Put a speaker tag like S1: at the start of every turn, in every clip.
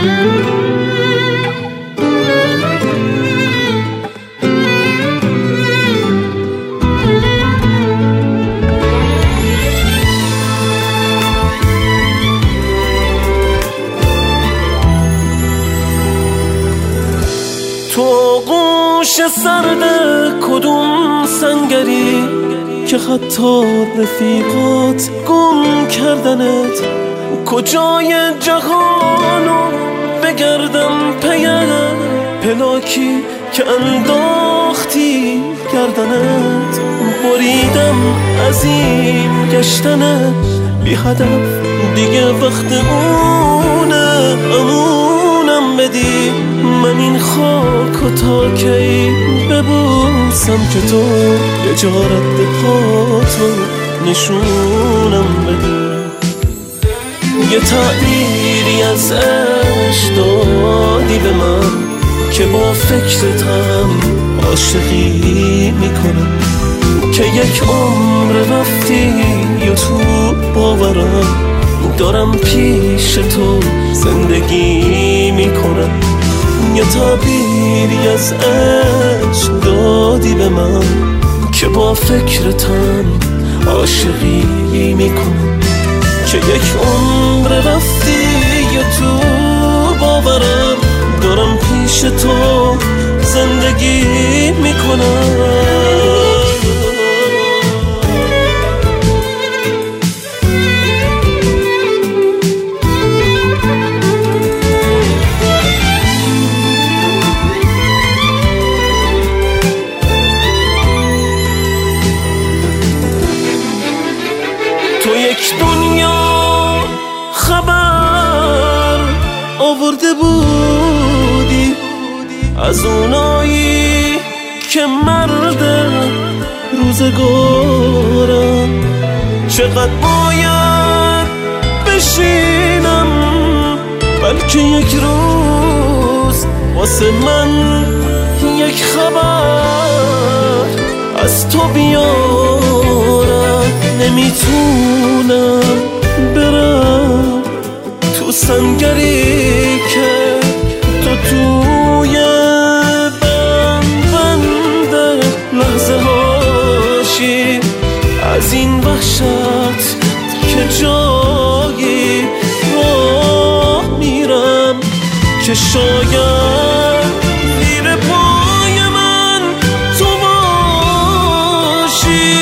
S1: تو آغوش سرد کدوم سنگری که حتی رفیقات گم کردنت؟ کجای جهانو بگردم پیم پلاکی که انداختی گردنت؟ بریدم از این گشتن بی هدف، دیگه وقت اونه امونم بدی. من این خاکو تا کی ببوسم که تو یه جا رد پاتو نشونم بدی؟ یه تعبیری از عشق دادی به من که با فکرتم عاشقی میکنم، که یک عمر رفتی یا تو باورم دارم پیش تو زندگی میکنم. یه تعبیری از عشق دادی به من که با فکرتم عاشقی میکنم، که یک عمر رفتی یا تو باورم دارم پیش تو زندگی میکنم. تو یک دنیا خبر آورده بودی از اونایی که مرد روزگارم. چقدر باید بشینم بلکه یک روز واسه من یک خبر از تو بیارم. نمیتونم برم تو سنگری که تو توی بند لحظه هاشی، از این وحشت که جایی راه میرم که شاید زیر پای من تو باشی.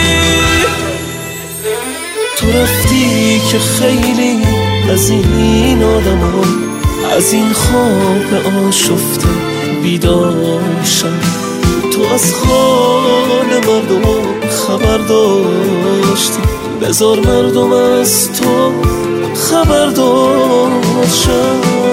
S1: تو رفتی که خیلی از این آدم ها از این خواب آشفته بیدار شد. تو از حال مردم خبر داشتی، بذار مردم از تو خبردار شد.